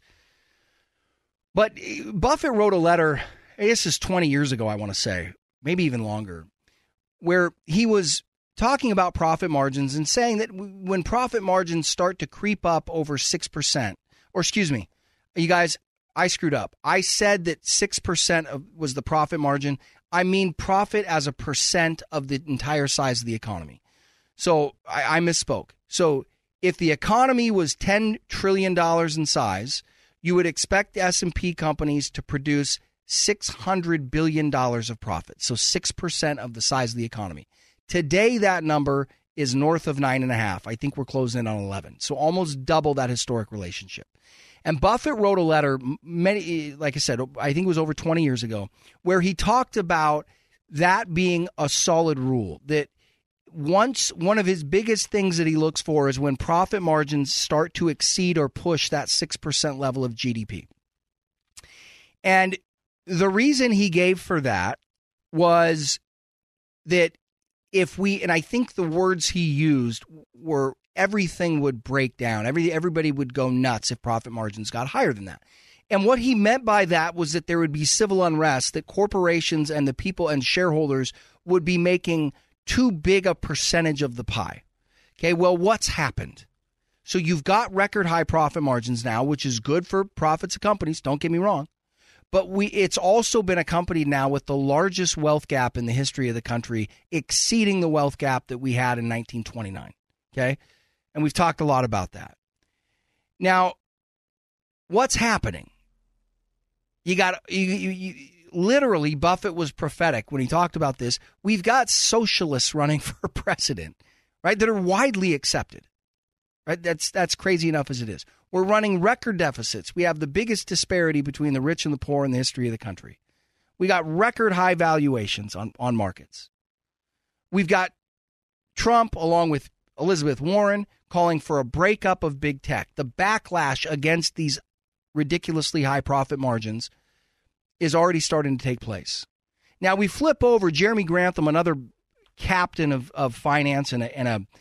But Buffett wrote a letter, this is 20 years ago, I want to say, maybe even longer, where he was talking about profit margins and saying that when profit margins start to creep up over 6%, or excuse me, you guys, I screwed up. I said that 6% was the profit margin. I mean profit as a percent of the entire size of the economy. So I misspoke. So if the economy was $10 trillion in size, you would expect the S&P companies to produce $600 billion of profit. So 6% of the size of the economy. Today, that number is north of 9.5. I think we're closing in on 11. So almost double that historic relationship. And Buffett wrote a letter like I said, I think it was over 20 years ago, where he talked about that being a solid rule, that once one of his biggest things that he looks for is when profit margins start to exceed or push that 6% level of GDP. And the reason he gave for that was that and I think the words he used were everything would break down. Everybody would go nuts if profit margins got higher than that. And what he meant by that was that there would be civil unrest, that corporations and the people and shareholders would be making too big a percentage of the pie. Okay, well, what's happened? So you've got record high profit margins now, which is good for profits of companies, don't get me wrong. But it's also been accompanied now with the largest wealth gap in the history of the country, exceeding the wealth gap that we had in 1929. Okay? And we've talked a lot about that. Now, what's happening? Literally, Buffett was prophetic when he talked about this. We've got socialists running for president, right, that are widely accepted. Right? That's crazy enough as it is. We're running record deficits. We have the biggest disparity between the rich and the poor in the history of the country. We got record high valuations on markets. We've got Trump, along with Elizabeth Warren, calling for a breakup of big tech. The backlash against these ridiculously high profit margins is already starting to take place. Now we flip over Jeremy Grantham, another captain of finance and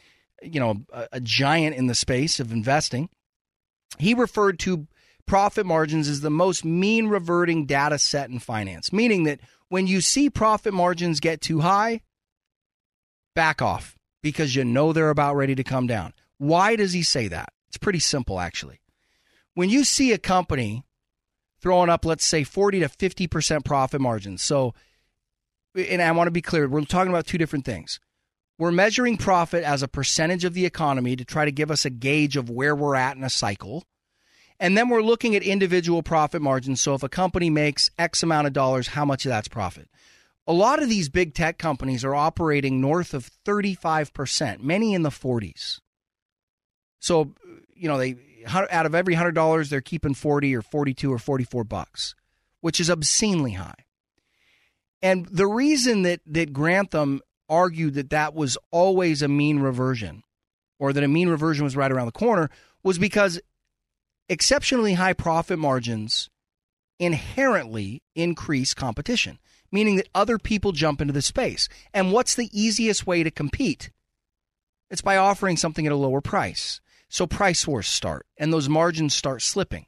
a giant in the space of investing. He referred to profit margins as the most mean reverting data set in finance, meaning that when you see profit margins get too high, back off because you know they're about ready to come down. Why does he say that? It's pretty simple, actually. When you see a company throwing up, let's say, 40 to 50% profit margins. So, and I want to be clear, we're talking about two different things. We're measuring profit as a percentage of the economy to try to give us a gauge of where we're at in a cycle. And then we're looking at individual profit margins. So if a company makes X amount of dollars, how much of that's profit? A lot of these big tech companies are operating north of 35%, many in the 40s. So, they out of every $100, they're keeping 40 or 42 or 44 bucks, which is obscenely high. And the reason that Grantham argued that was always a mean reversion, or that a mean reversion was right around the corner, was because exceptionally high profit margins inherently increase competition, meaning that other people jump into the space. And what's the easiest way to compete? It's by offering something at a lower price. So price wars start, and those margins start slipping.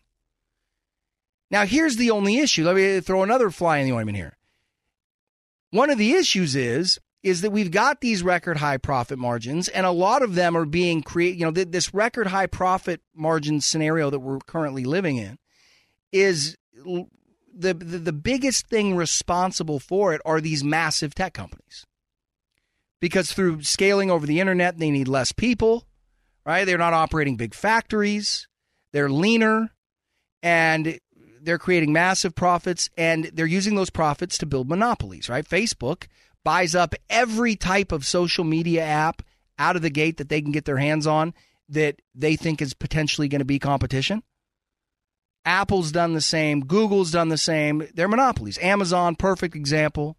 Now, here's the only issue. Let me throw another fly in the ointment here. One of the issues is that we've got these record high profit margins, and a lot of them are being created. This record high profit margin scenario that we're currently living in is the biggest thing responsible for it are these massive tech companies. Because through scaling over the internet, they need less people, right? They're not operating big factories. They're leaner, and they're creating massive profits, and they're using those profits to build monopolies, right? Facebook buys up every type of social media app out of the gate that they can get their hands on that they think is potentially going to be competition. Apple's done the same. Google's done the same. They're monopolies. Amazon, perfect example.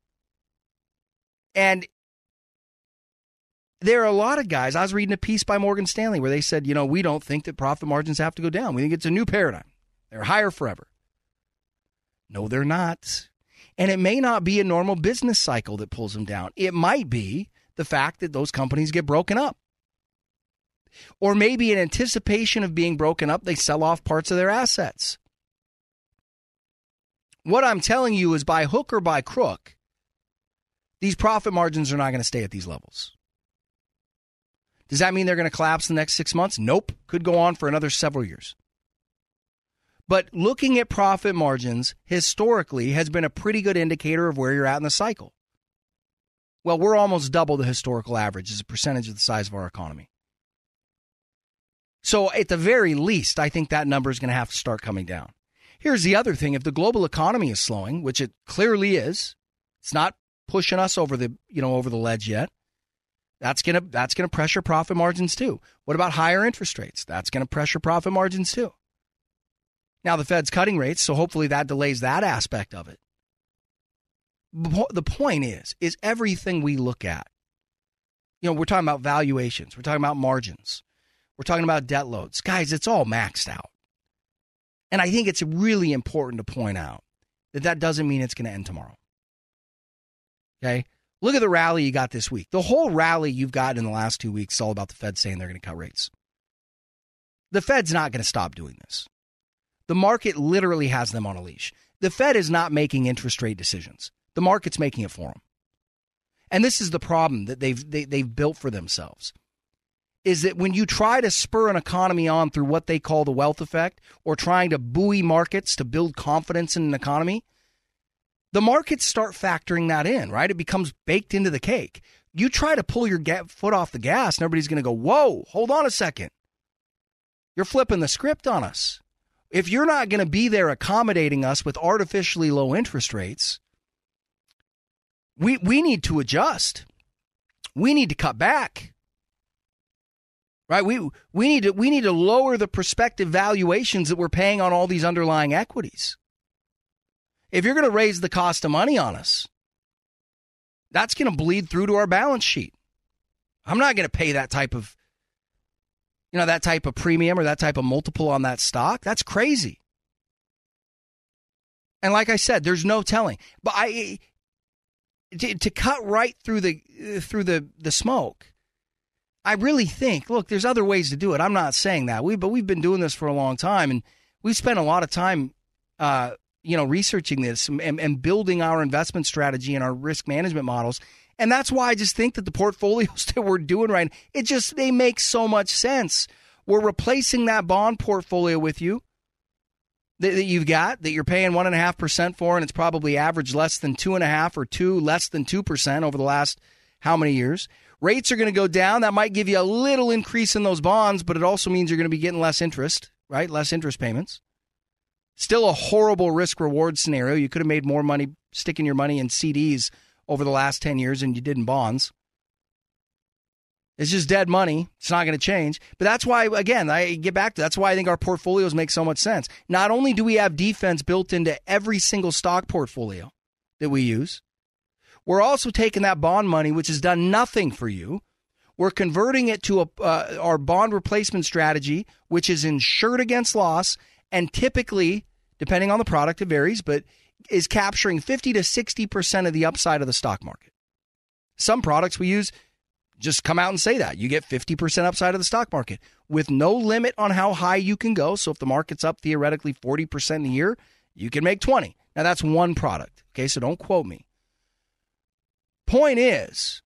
And there are a lot of guys. I was reading a piece by Morgan Stanley where they said, we don't think that profit margins have to go down. We think it's a new paradigm. They're higher forever. No, they're not. And it may not be a normal business cycle that pulls them down. It might be the fact that those companies get broken up. Or maybe in anticipation of being broken up, they sell off parts of their assets. What I'm telling you is by hook or by crook, these profit margins are not going to stay at these levels. Does that mean they're going to collapse in the next 6 months? Nope. Could go on for another several years. But looking at profit margins historically has been a pretty good indicator of where you're at in the cycle. Well, we're almost double the historical average as a percentage of the size of our economy. So at the very least, I think that number is going to have to start coming down. Here's the other thing. If the global economy is slowing, which it clearly is, it's not pushing us over the ledge yet. That's going to pressure profit margins too. What about higher interest rates? That's going to pressure profit margins too. Now, the Fed's cutting rates, so hopefully that delays that aspect of it. The point is everything we look at, we're talking about valuations, we're talking about margins, we're talking about debt loads. Guys, it's all maxed out. And I think it's really important to point out that doesn't mean it's going to end tomorrow. Okay? Look at the rally you got this week. The whole rally you've got in the last 2 weeks is all about the Fed saying they're going to cut rates. The Fed's not going to stop doing this. The market literally has them on a leash. The Fed is not making interest rate decisions. The market's making it for them. And this is the problem that they've built for themselves, is that when you try to spur an economy on through what they call the wealth effect, or trying to buoy markets to build confidence in an economy, the markets start factoring that in, right? It becomes baked into the cake. You try to pull your foot off the gas, and everybody's going to go, whoa, hold on a second. You're flipping the script on us. If you're not going to be there accommodating us with artificially low interest rates, we need to adjust. We need to cut back. Right? We need to lower the prospective valuations that we're paying on all these underlying equities. If you're going to raise the cost of money on us, that's going to bleed through to our balance sheet. I'm not going to pay that type of premium or that type of multiple on that stock. That's crazy. And like I said, there's no telling. But to cut right through the smoke, I really think, look, there's other ways to do it. I'm not saying that. But we've been doing this for a long time, and we've spent a lot of time researching this and building our investment strategy and our risk management models. And that's why I just think that the portfolios that we're doing right now, they make so much sense. We're replacing that bond portfolio with you that you've got, that you're paying 1.5% for, and it's probably averaged less than 2.5% or less than 2% over the last how many years. Rates are going to go down. That might give you a little increase in those bonds, but it also means you're going to be getting less interest, right? Less interest payments. Still a horrible risk-reward scenario. You could have made more money sticking your money in CDs over the last 10 years than you did in bonds. It's just dead money. It's not going to change. But that's why, again, that's why I think our portfolios make so much sense. Not only do we have defense built into every single stock portfolio that we use, we're also taking that bond money, which has done nothing for you. We're converting it to our bond replacement strategy, which is insured against loss, and typically, depending on the product, it varies, but is capturing 50 to 60% of the upside of the stock market. Some products we use just come out and say that. You get 50% upside of the stock market with no limit on how high you can go. So if the market's up theoretically 40% a year, you can make 20. Now that's one product. Okay, so don't quote me. Point is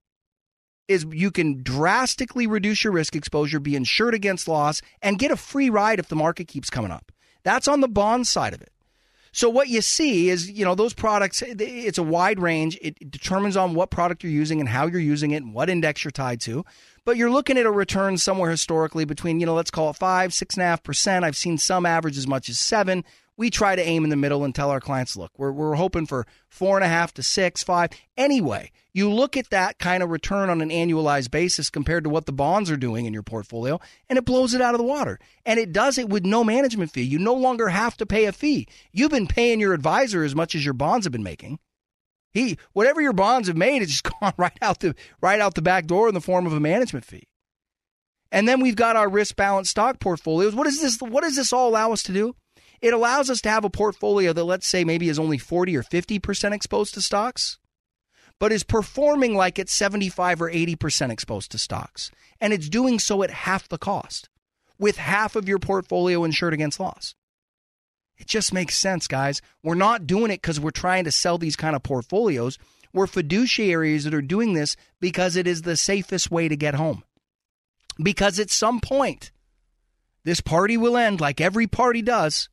you can drastically reduce your risk exposure, be insured against loss, and get a free ride if the market keeps coming up. That's on the bond side of it. So what you see is, those products, it's a wide range. It determines on what product you're using and how you're using it and what index you're tied to. But you're looking at a return somewhere historically between, let's call it 5, 6.5%. I've seen some average as much as 7%. We try to aim in the middle and tell our clients, look, we're hoping for 4.5 to 6, 5. Anyway, you look at that kind of return on an annualized basis compared to what the bonds are doing in your portfolio, and it blows it out of the water. And it does it with no management fee. You no longer have to pay a fee. You've been paying your advisor as much as your bonds have been making. Whatever your bonds have made, it's just gone right out the back door in the form of a management fee. And then we've got our risk balanced stock portfolios. What does this all allow us to do? It allows us to have a portfolio that, let's say, maybe is only 40 or 50% exposed to stocks, but is performing like it's 75 or 80% exposed to stocks. And it's doing so at half the cost, with half of your portfolio insured against loss. It just makes sense, guys. We're not doing it because we're trying to sell these kind of portfolios. We're fiduciaries that are doing this because it is the safest way to get home. Because at some point, this party will end like every party does.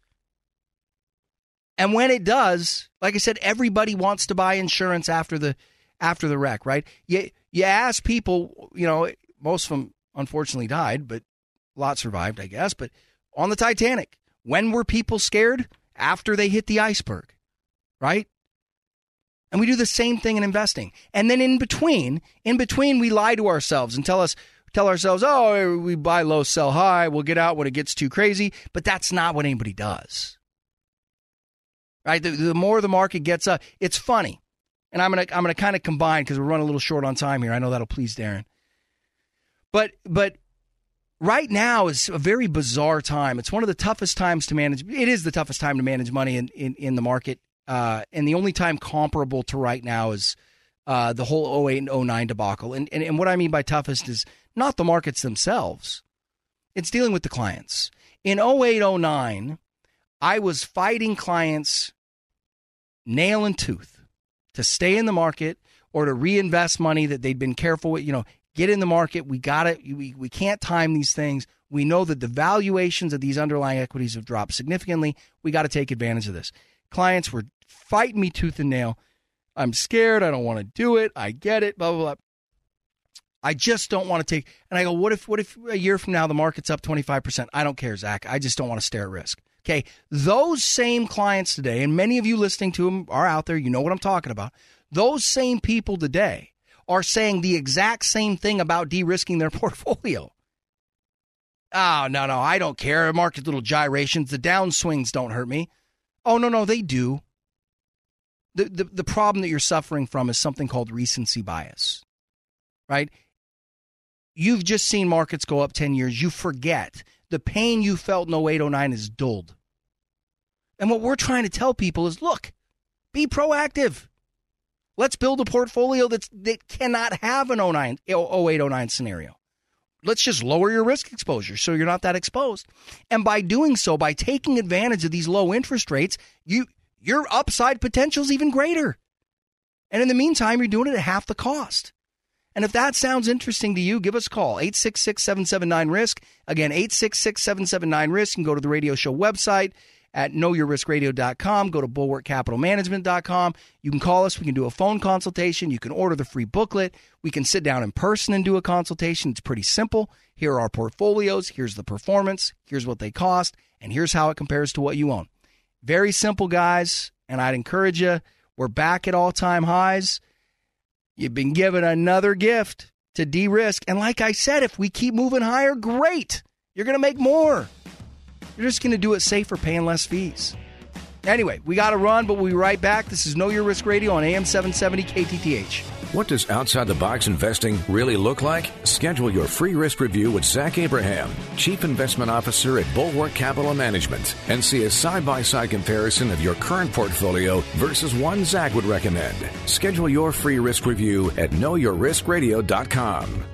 And when it does, like I said, everybody wants to buy insurance after the wreck, right? You ask people, most of them unfortunately died, but a lot survived, I guess. But on the Titanic, when were people scared? After they hit the iceberg, right? And we do the same thing in investing. And then in between we lie to ourselves and tell tell ourselves, oh, we buy low, sell high. We'll get out when it gets too crazy. But that's not what anybody does. Right? The more the market gets up, it's funny. And I'm gonna kind of combine because we're running a little short on time here. I know that'll please Darren. But right now is a very bizarre time. It's one of the toughest times to manage. It is the toughest time to manage money in the market. And the only time comparable to right now is the whole 08 and 09 debacle. And what I mean by toughest is not the markets themselves. It's dealing with the clients. In 08, 09, I was fighting clients nail and tooth to stay in the market or to reinvest money that they'd been careful with. Get in the market. We got it. We can't time these things. We know that the valuations of these underlying equities have dropped significantly. We got to take advantage of this. Clients were fighting me tooth and nail. I'm scared. I don't want to do it. I get it. Blah, blah, blah. I just don't want to take. And I go, what if a year from now the market's up 25%? I don't care, Zach. I just don't want to stare at risk. Okay, those same clients today, and many of you listening to them are out there, you know what I'm talking about. Those same people today are saying the exact same thing about de-risking their portfolio. Oh, no, I don't care. Market little gyrations. The downswings don't hurt me. Oh, no, they do. The problem that you're suffering from is something called recency bias, right? You've just seen markets go up 10 years. You forget. The pain you felt in 08, 09 is dulled. And what we're trying to tell people is, look, be proactive. Let's build a portfolio that cannot have an 08, 09 scenario. Let's just lower your risk exposure so you're not that exposed. And by doing so, by taking advantage of these low interest rates, your upside potential is even greater. And in the meantime, you're doing it at half the cost. And if that sounds interesting to you, give us a call, 866-779-RISK. Again, 866-779-RISK. You can go to the radio show website at knowyourriskradio.com. Go to bulwarkcapitalmanagement.com. You can call us. We can do a phone consultation. You can order the free booklet. We can sit down in person and do a consultation. It's pretty simple. Here are our portfolios. Here's the performance. Here's what they cost. And here's how it compares to what you own. Very simple, guys. And I'd encourage you. We're back at all-time highs. You've been given another gift to de-risk. And like I said, if we keep moving higher, great. You're going to make more. You're just going to do it safer, paying less fees. Anyway, we got to run, but we'll be right back. This is Know Your Risk Radio on AM 770 KTTH. What does outside-the-box investing really look like? Schedule your free risk review with Zach Abraham, Chief Investment Officer at Bulwark Capital Management, and see a side-by-side comparison of your current portfolio versus one Zach would recommend. Schedule your free risk review at knowyourriskradio.com.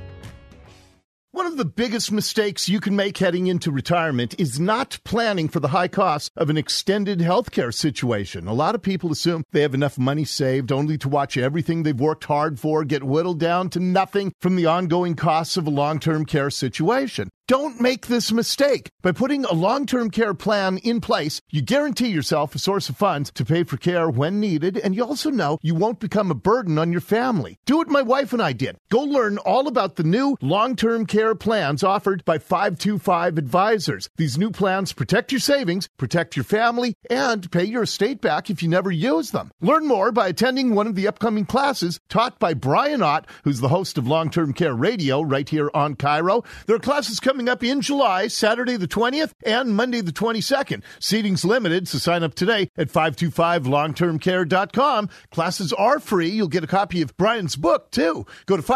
One of the biggest mistakes you can make heading into retirement is not planning for the high costs of an extended healthcare situation. A lot of people assume they have enough money saved only to watch everything they've worked hard for get whittled down to nothing from the ongoing costs of a long-term care situation. Don't make this mistake. By putting a long-term care plan in place, you guarantee yourself a source of funds to pay for care when needed, and you also know you won't become a burden on your family. Do what my wife and I did. Go learn all about the new long-term care plans offered by 525 Advisors. These new plans protect your savings, protect your family, and pay your estate back if you never use them. Learn more by attending one of the upcoming classes taught by Brian Ott, who's the host of Long-Term Care Radio right here on Cairo. There are classes coming up in July, Saturday the 20th and Monday the 22nd. Seating's limited, so sign up today at 525longtermcare.com. Classes are free. You'll get a copy of Brian's book, too. Go to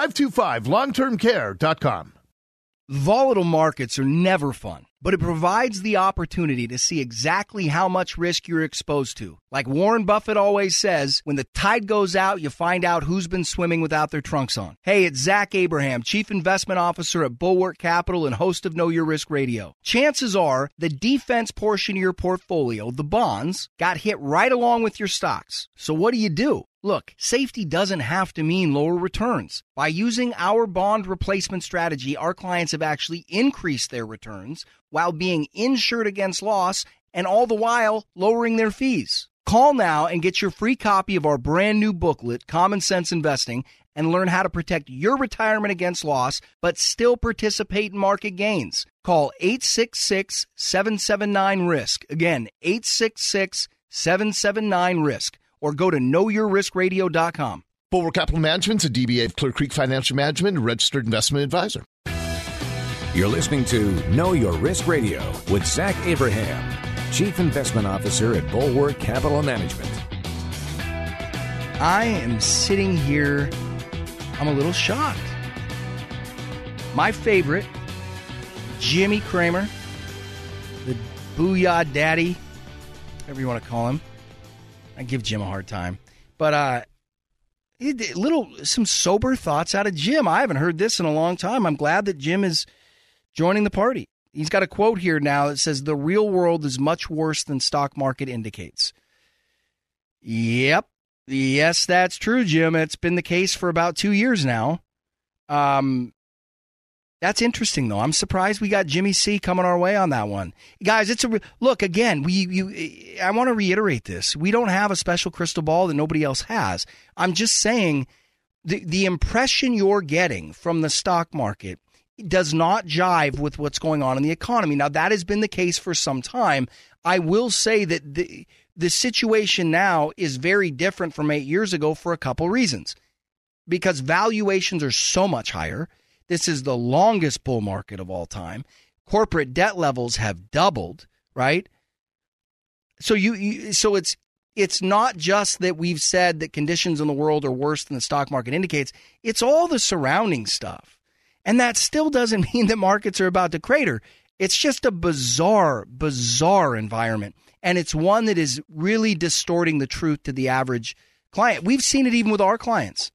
525longtermcare.com. Volatile markets are never fun, but it provides the opportunity to see exactly how much risk you're exposed to. Like Warren Buffett always says, when the tide goes out, you find out who's been swimming without their trunks on. Hey, it's Zach Abraham, Chief Investment Officer at Bulwark Capital and host of Know Your Risk Radio. Chances are the defense portion of your portfolio, the bonds, got hit right along with your stocks. So what do? Look, safety doesn't have to mean lower returns. By using our bond replacement strategy, our clients have actually increased their returns while being insured against loss and all the while lowering their fees. Call now and get your free copy of our brand new booklet, Common Sense Investing, and learn how to protect your retirement against loss but still participate in market gains. Call 866-779-RISK. Again, 866-779-RISK. Or go to knowyourriskradio.com. Bulwark Capital Management's a DBA of Clear Creek Financial Management, a registered investment advisor. You're listening to Know Your Risk Radio with Zach Abraham, Chief Investment Officer at Bulwark Capital Management. I am sitting here, I'm a little shocked. My favorite, Jimmy Cramer, the Booyah Daddy, whatever you want to call him. I give Jim a hard time. But some sober thoughts out of Jim. I haven't heard this in a long time. I'm glad that Jim is joining the party. He's got a quote here now that says, "The real world is much worse than stock market indicates." Yep. Yes, that's true, Jim. It's been the case for about 2 years now. That's interesting, though. I'm surprised we got Jimmy C coming our way on that one. Guys, look, again, I want to reiterate this. We don't have a special crystal ball that nobody else has. I'm just saying the impression you're getting from the stock market does not jive with what's going on in the economy. Now, that has been the case for some time. I will say that the situation now is very different from 8 years ago for a couple reasons. Because valuations are so much higher. This is the longest bull market of all time. Corporate debt levels have doubled, right? So so it's not just that we've said that conditions in the world are worse than the stock market indicates. It's all the surrounding stuff. And that still doesn't mean that markets are about to crater. It's just a bizarre environment. And it's one that is really distorting the truth to the average client. We've seen it even with our clients.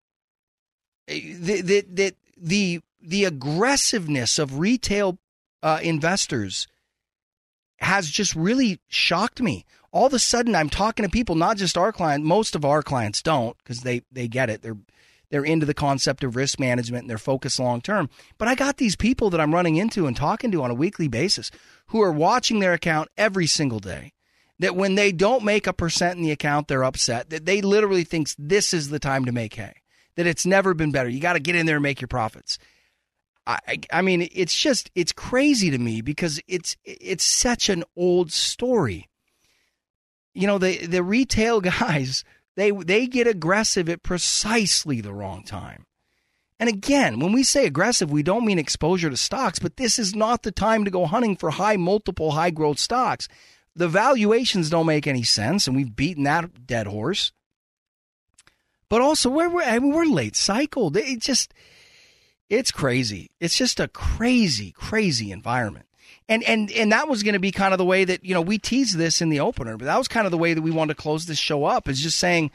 The aggressiveness of retail investors has just really shocked me. All of a sudden, I'm talking to people, not just our client. Most of our clients don't, because they get it. They're into the concept of risk management and they're focused long term. But I got these people that I'm running into and talking to on a weekly basis who are watching their account every single day. That when they don't make 1% in the account, they're upset. That they literally think this is the time to make hay. That it's never been better. You got to get in there and make your profits. I mean, it's crazy to me because it's such an old story. You know, the retail guys, they get aggressive at precisely the wrong time. And again, when we say aggressive, we don't mean exposure to stocks, but this is not the time to go hunting for high multiple, high growth stocks. The valuations don't make any sense, and we've beaten that dead horse. But also, we're late cycle. It's crazy. It's just a crazy, crazy environment. And that was going to be kind of the way that, you know, we teased this in the opener, but that was kind of the way that we wanted to close this show up, is just saying,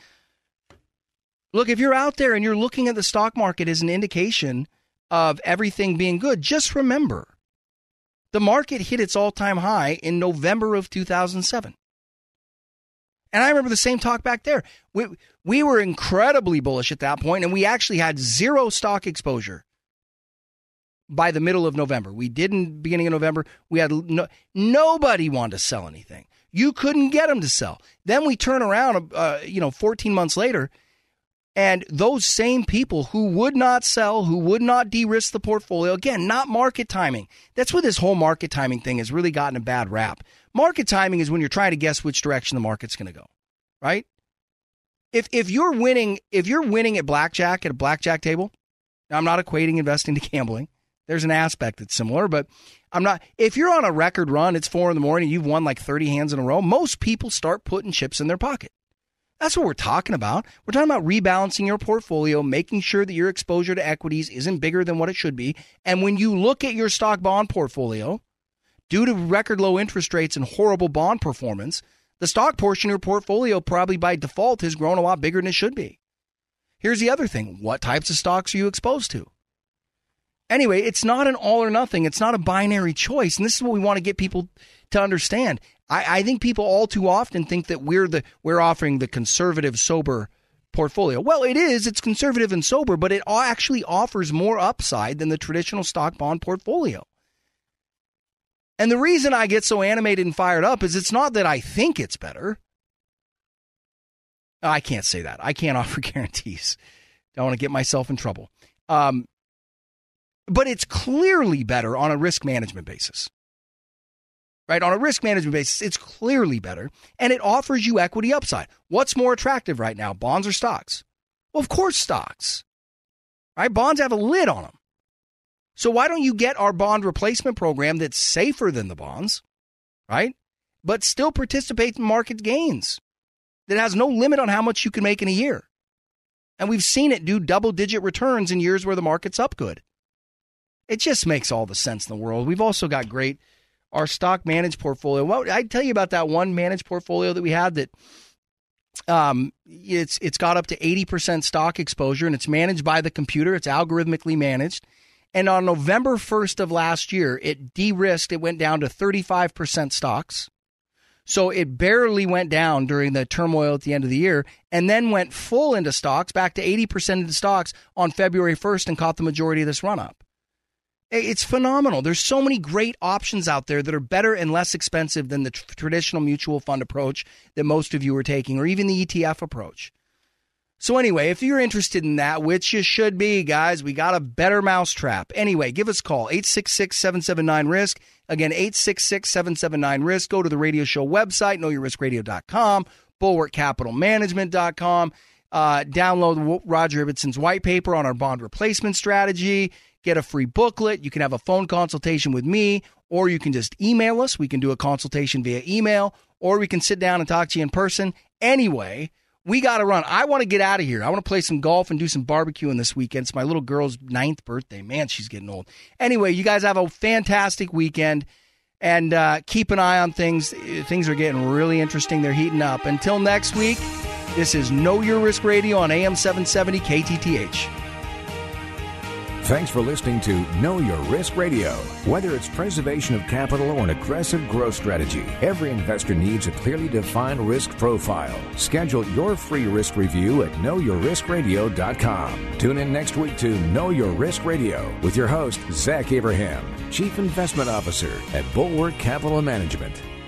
look, if you're out there and you're looking at the stock market as an indication of everything being good, just remember, the market hit its all-time high in November of 2007. And I remember the same talk back there. We were incredibly bullish at that point, and we actually had zero stock exposure by the middle of November. We did in beginning of November. We had nobody wanted to sell anything. You couldn't get them to sell. Then we turn around, 14 months later, and those same people who would not sell, who would not de-risk the portfolio, again, not market timing. That's what this whole market timing thing has really gotten a bad rap. Market timing is when you're trying to guess which direction the market's going to go, right? If you're winning at blackjack at a blackjack table, now I'm not equating investing to gambling. There's an aspect that's similar, but I'm not. If you're on a record run, it's 4 a.m, you've won like 30 hands in a row, most people start putting chips in their pocket. That's what we're talking about. We're talking about rebalancing your portfolio, making sure that your exposure to equities isn't bigger than what it should be. And when you look at your stock bond portfolio, due to record low interest rates and horrible bond performance, the stock portion of your portfolio probably by default has grown a lot bigger than it should be. Here's the other thing. What types of stocks are you exposed to? Anyway, it's not an all or nothing. It's not a binary choice. And this is what we want to get people to understand. I think people all too often think that we're offering the conservative, sober portfolio. Well, it is. It's conservative and sober, but it actually offers more upside than the traditional stock bond portfolio. And the reason I get so animated and fired up is it's not that I think it's better. I can't say that. I can't offer guarantees. Don't want to get myself in trouble. But it's clearly better on a risk management basis. Right? On a risk management basis, it's clearly better, and it offers you equity upside. What's more attractive right now, bonds or stocks? Well, of course, stocks. Right? Bonds have a lid on them. So why don't you get our bond replacement program that's safer than the bonds, right? But still participates in market gains, that has no limit on how much you can make in a year. And we've seen it do double-digit returns in years where the market's up good. It just makes all the sense in the world. We've also got our stock managed portfolio. Well, I'd tell you about that one managed portfolio that we had that it's got up to 80% stock exposure, and it's managed by the computer. It's algorithmically managed. And on November 1st of last year, it de-risked. It went down to 35% stocks. So it barely went down during the turmoil at the end of the year, and then went full into stocks, back to 80% into stocks on February 1st, and caught the majority of this run-up. It's phenomenal. There's so many great options out there that are better and less expensive than the traditional mutual fund approach that most of you are taking, or even the ETF approach. So anyway, if you're interested in that, which you should be, guys, we got a better mousetrap. Anyway, give us a call, 866-779-RISK. Again, 866-779-RISK. Go to the radio show website, knowyourriskradio.com, bulwarkcapitalmanagement.com. Download Roger Ibbotson's white paper on our bond replacement strategy. Get a free booklet. You can have a phone consultation with me, or you can just email us. We can do a consultation via email, or we can sit down and talk to you in person. Anyway, we got to run. I want to get out of here. I want to play some golf and do some barbecuing this weekend. It's my little girl's 9th birthday. Man, she's getting old. Anyway, you guys have a fantastic weekend, and keep an eye on things. Things are getting really interesting. They're heating up. Until next week, this is Know Your Risk Radio on AM 770 KTTH. Thanks for listening to Know Your Risk Radio. Whether it's preservation of capital or an aggressive growth strategy, every investor needs a clearly defined risk profile. Schedule your free risk review at knowyourriskradio.com. Tune in next week to Know Your Risk Radio with your host, Zach Abraham, Chief Investment Officer at Bulwark Capital Management.